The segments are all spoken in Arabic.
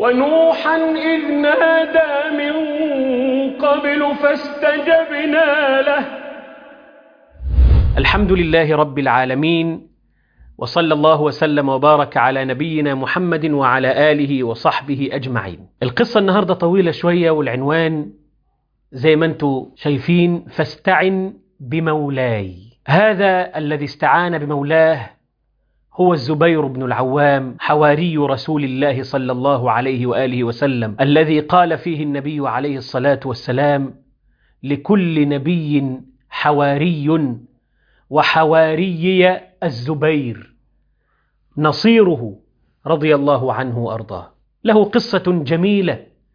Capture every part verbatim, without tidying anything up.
ونوحا إذ نادى من قبل فاستجبنا له. الحمد لله رب العالمين، وصلى الله وسلم وبارك على نبينا محمد وعلى آله وصحبه أجمعين. القصة النهاردة طويلة شوية، والعنوان زي ما انتم شايفين: فاستعن بمولاي. هذا الذي استعان بمولاه هو الزبير بن العوام، حواري رسول الله صلى الله عليه وآله وسلم، الذي قال فيه النبي عليه الصلاة والسلام: لكل نبي حواري، وحواري الزبير نصيره رضي الله عنه وأرضاه. له قصة جميلة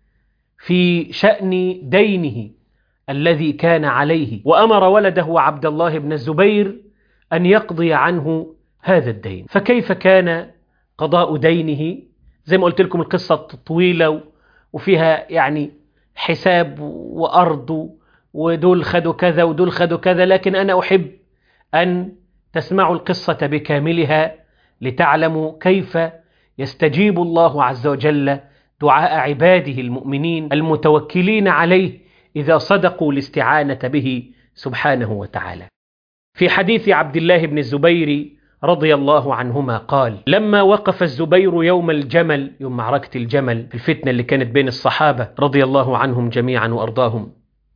في شأن دينه الذي كان عليه، وأمر ولده عبد الله بن الزبير أن يقضي عنه هذا الدين. فكيف كان قضاء دينه؟ زي ما قلت لكم القصة طويلة وفيها يعني حساب وأرض، ودول خدوا كذا ودول خدوا كذا، لكن أنا أحب أن تسمعوا القصة بكاملها لتعلموا كيف يستجيب الله عز وجل دعاء عباده المؤمنين المتوكلين عليه إذا صدقوا الاستعانة به سبحانه وتعالى. في حديث عبد الله بن الزبير رضي الله عنهما قال: لما وقف الزبير يوم الجمل، يوم معركة الجمل، في الفتنة اللي كانت بين الصحابة رضي الله عنهم جميعا وأرضاهم،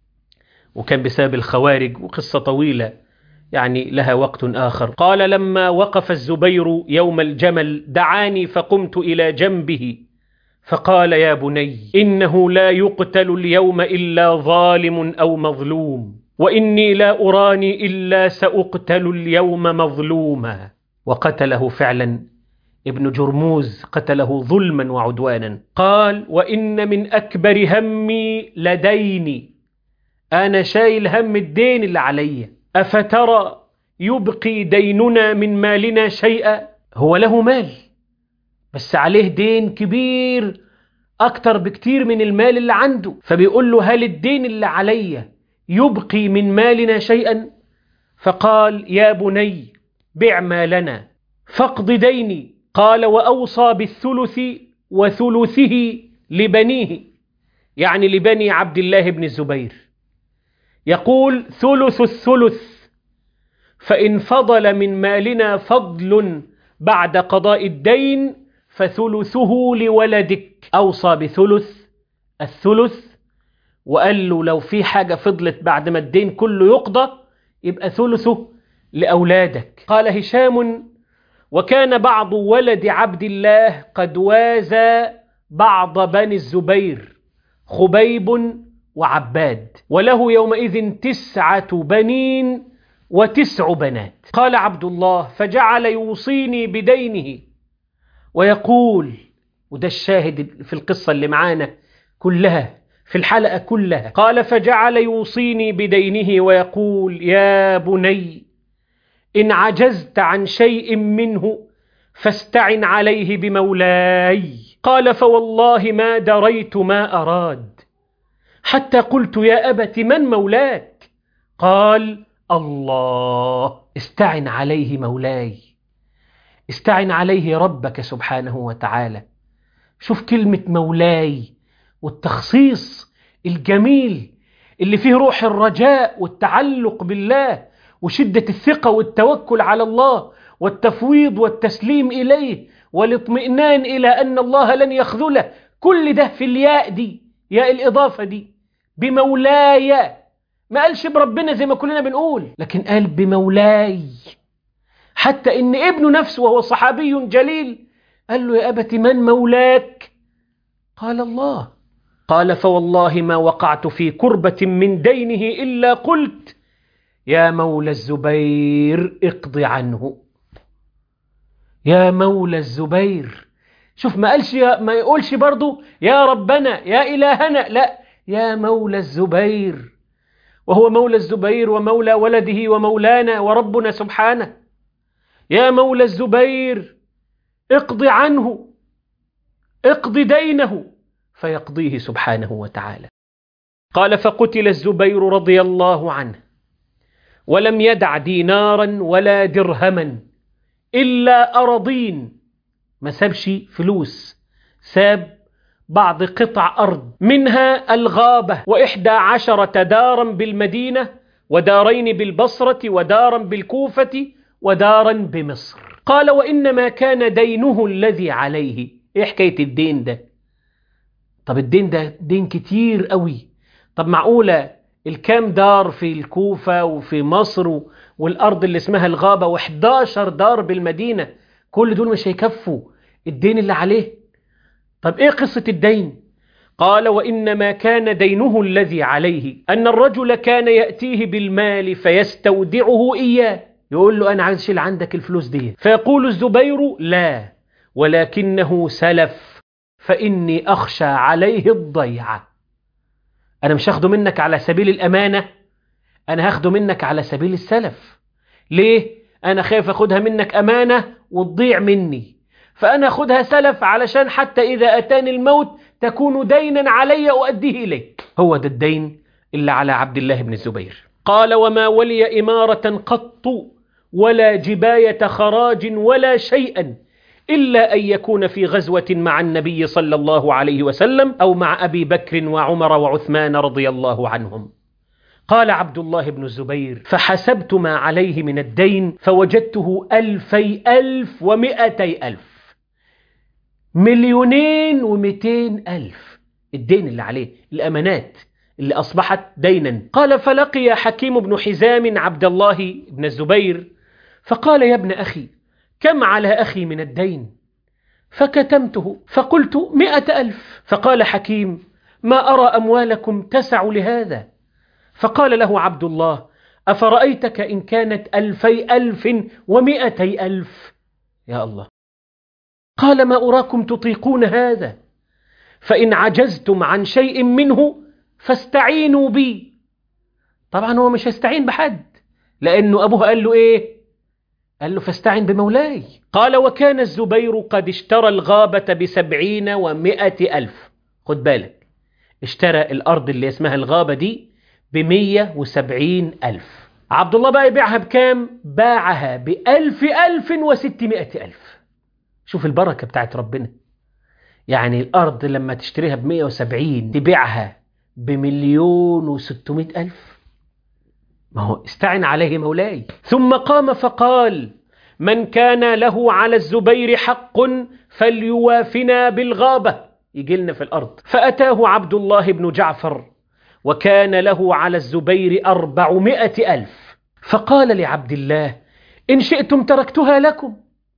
وكان بسبب الخوارج، وقصة طويلة يعني لها وقت آخر. قال: لما وقف الزبير يوم الجمل دعاني فقمت إلى جنبه فقال: يا بني، إنه لا يقتل اليوم إلا ظالم أو مظلوم، وإني لا أراني إلا سأقتل اليوم مظلوما. وقتله فعلا ابن جرموز، قتله ظلما وعدوانا. قال: وإن من أكبر همي لديني، أنا شايل هم الدين اللي علي. أفترى يبقي ديننا من مالنا شيئا؟ هو له مال بس عليه دين كبير أكتر بكتير من المال اللي عنده، فبيقول له: هل الدين اللي علي يبقي من مالنا شيئا؟ فقال: يا بني، بع مالنا فاقض ديني. قال: وأوصى بالثلث وثلثه لبنيه، يعني لبني عبد الله بن الزبير. يقول: ثلث الثلث، فإن فضل من مالنا فضل بعد قضاء الدين فثلثه لولدك. أوصى بثلث الثلث، وقال له لو في حاجة فضلت بعد ما الدين كله يقضى يبقى ثلثه لأولادك. قال هشام: وكان بعض ولد عبد الله قد وازى بعض بني الزبير، خبيب وعباد، وله يومئذ تسعة بنين وتسع بنات. قال عبد الله: فجعل يوصيني بدينه ويقول، وده الشاهد في القصة اللي معانا كلها في الحلقة كلها، قال: فجعل يوصيني بدينه ويقول: يا بني، إن عجزت عن شيء منه فاستعن عليه بمولاي. قال: فوالله ما دريت ما أراد، حتى قلت: يا أبت من مولاك؟ قال: الله. استعن عليه مولاي، استعن عليه ربك سبحانه وتعالى. شوف كلمة مولاي والتخصيص الجميل اللي فيه روح الرجاء والتعلق بالله وشدة الثقة والتوكل على الله والتفويض والتسليم إليه والاطمئنان إلى أن الله لن يخذله. كل ده في الياء دي، ياء الإضافة دي، بمولاي. ما قالش بربنا زي ما كلنا بنقول، لكن قال بمولاي. حتى إن ابنه نفسه وهو صحابي جليل قال له: يا أبت من مولاك؟ قال: الله. قال: فوالله ما وقعت في كربة من دينه إلا قلت: يا مولى الزبير اقض عنه. يا مولى الزبير. شوف ما قالش يا، ما يقولش برضو يا ربنا يا إلهنا، لا، يا مولى الزبير، وهو مولى الزبير ومولى ولده ومولانا وربنا سبحانه. يا مولى الزبير اقض عنه، اقض دينه، فيقضيه سبحانه وتعالى. قال: فقتل الزبير رضي الله عنه ولم يدع دينارا ولا درهما إلا أراضين، ما سابش فلوس، ساب بعض قطع أرض منها الغابة وإحدى عشرة دارا بالمدينة ودارين بالبصرة ودارا بالكوفة ودارا بمصر. قال وإنما كان دينه الذي عليه. إيه حكاية الدين ده؟ طب الدين ده دين كتير قوي. طب معقولة الكام دار في الكوفة وفي مصر والأرض اللي اسمها الغابة وإحداشر دار بالمدينة، كل دول مش هيكفوا الدين اللي عليه؟ طب إيه قصة الدين؟ قال وإنما كان دينه الذي عليه أن الرجل كان يأتيه بالمال فيستودعه إياه، يقول له أنا عايز شيل عندك الفلوس دي، فيقول الزبير لا ولكنه سلف فإني أخشى عليه الضيعة. أنا مش هاخده منك على سبيل الأمانة، أنا هاخده منك على سبيل السلف. ليه؟ أنا خايف أخدها منك أمانة وتضيع مني، فأنا أخدها سلف علشان حتى إذا أتاني الموت تكون دينا علي أؤديه إليك. هو ده الدين اللي على عبد الله بن الزبير. قال وما ولي إمارة قط ولا جباية خراج ولا شيئا إلا أن يكون في غزوة مع النبي صلى الله عليه وسلم أو مع أبي بكر وعمر وعثمان رضي الله عنهم. قال عبد الله بن الزبير فحسبت ما عليه من الدين فوجدته ألفي ألف ومئتي ألف، مليونين ومئتين ألف الدين اللي عليه، الأمانات اللي أصبحت دينا. قال فلقي حكيم بن حزام عبد الله بن الزبير فقال يا ابن أخي كم على أخي من الدين؟ فكتمته فقلت مئة ألف. فقال حكيم ما أرى أموالكم تسع لهذا. فقال له عبد الله أفرأيتك إن كانت ألفي ألف ومئتي ألف؟ يا الله. قال ما أراكم تطيقون هذا، فإن عجزتم عن شيء منه فاستعينوا بي. طبعا هو مش هيستعين بحد لأنه أبوه قال له إيه؟ قال له فاستعن بمولاي. قال وكان الزبير قد اشترى الغابة بسبعين ومئة ألف. خد بالك، اشترى الأرض اللي اسمها الغابة دي بمية وسبعين ألف. عبد الله بقى يبيعها بكام؟ باعها بألف ألف وستمائة ألف. شوف البركة بتاعت ربنا. يعني الأرض لما تشتريها بمية وسبعين تبيعها بمليون وستمائة ألف. ما هو استعن عليه مولاي. ثم قام فقال من كان له على الزبير حق فليوافنا بالغابة، يجي لنا في الأرض. فأتاه عبد الله بن جعفر وكان له على الزبير أربعمائة ألف. فقال لعبد الله إن شئتم تركتها لكم،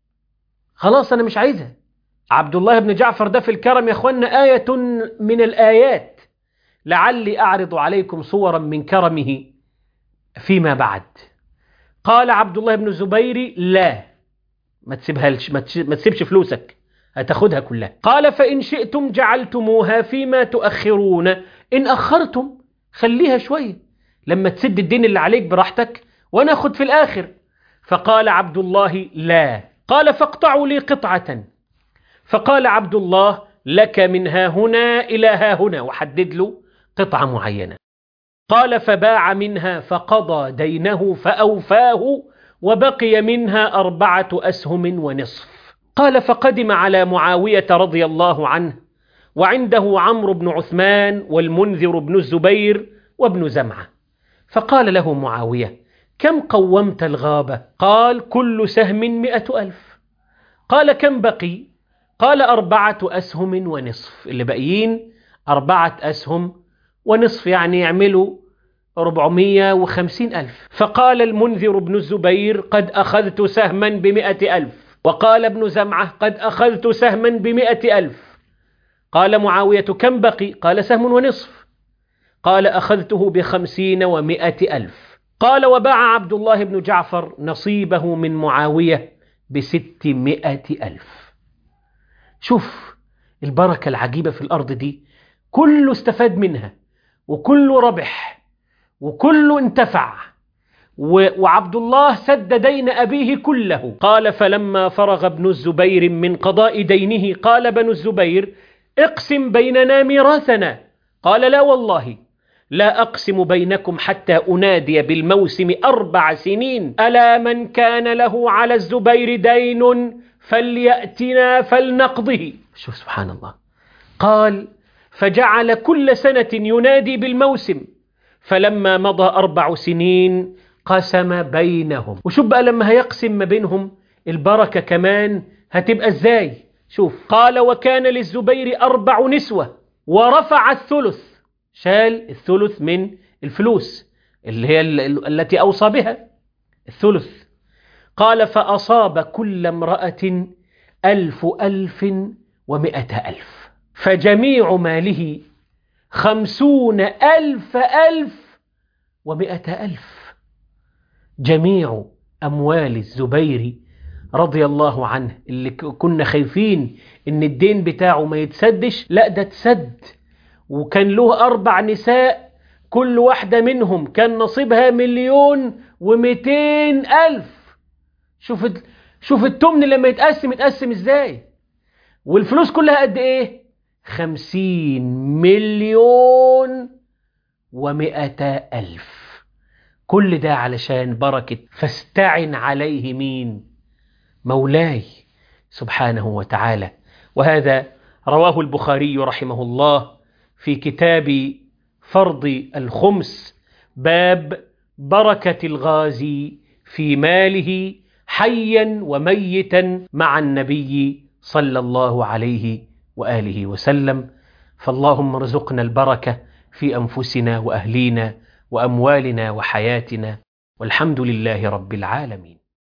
خلاص أنا مش عايزها. عبد الله بن جعفر ده في الكرم يا أخوانا آية من الآيات، لعلي أعرض عليكم صورا من كرمه فيما بعد. قال عبد الله بن الزبير لا، ما تسيبها لش ما تسيبش فلوسك، هتاخدها كلها. قال فإن شئتم جعلتموها فيما تؤخرون، إن أخرتم خليها شوية لما تسد الدين اللي عليك براحتك وأنا أخذ في الآخر. فقال عبد الله لا. قال فاقطعوا لي قطعة. فقال عبد الله لك من ها هنا إلى ها هنا، وحدد له قطعة معينة. قال فباع منها فقضى دينه فأوفاه وبقي منها أربعة أسهم ونصف. قال فقدم على معاوية رضي الله عنه وعنده عمرو بن عثمان والمنذر بن الزبير وابن زمعة. فقال له معاوية كم قومت الغابة؟ قال كل سهم مئة ألف. قال كم بقي؟ قال أربعة أسهم ونصف. اللي بقيين أربعة أسهم ونصف، يعني يعملوا أربعمائة وخمسين ألف. فقال المنذر بن الزبير قد أخذت سهما بمئة ألف. وقال ابن زمعة قد أخذت سهما بمئة ألف. قال معاوية كم بقي؟ قال سهم ونصف. قال أخذته بخمسين ومئة ألف. قال وباع عبد الله بن جعفر نصيبه من معاوية بستمائة ألف. شوف البركة العجيبة في الأرض دي، كله استفاد منها وكله ربح وكله انتفع، وعبد الله سد دين أبيه كله. قال فلما فرغ ابن الزبير من قضاء دينه قال بنو الزبير اقسم بيننا ميراثنا. قال لا والله لا أقسم بينكم حتى أنادي بالموسم أربع سنين ألا من كان له على الزبير دين فليأتنا فلنقضه. شوف سبحان الله، قال فجعل كل سنة ينادي بالموسم، فلما مضى أربع سنين قسم بينهم. وشوف بقى لما هيقسم ما بينهم البركة كمان هتبقى ازاي. شوف، قال وكان للزبير أربع نسوة ورفع الثلث، شال الثلث من الفلوس اللي هي التي أوصى بها، الثلث. قال فأصاب كل امرأة ألف ألف ومئة ألف، فجميع ماله خمسون ألف ألف ومئة ألف. جميع أموال الزبير رضي الله عنه اللي كنا خايفين إن الدين بتاعه ما يتسدش، لا ده تسد. وكان له أربع نساء كل واحدة منهم كان نصيبها مليون ومئتين ألف. شوف شوف التمن لما يتقسم يتقسم ازاي. والفلوس كلها قد ايه؟ خمسين مليون ومئة ألف. كل ده علشان بركة فاستعن عليه مين؟ مولاي سبحانه وتعالى. وهذا رواه البخاري رحمه الله في كتاب فرض الخمس، باب بركة الغازي في ماله حيا وميتا مع النبي صلى الله عليه وآله وسلم. فاللهم ارزقنا البركة في أنفسنا وأهلينا وأموالنا وحياتنا، والحمد لله رب العالمين.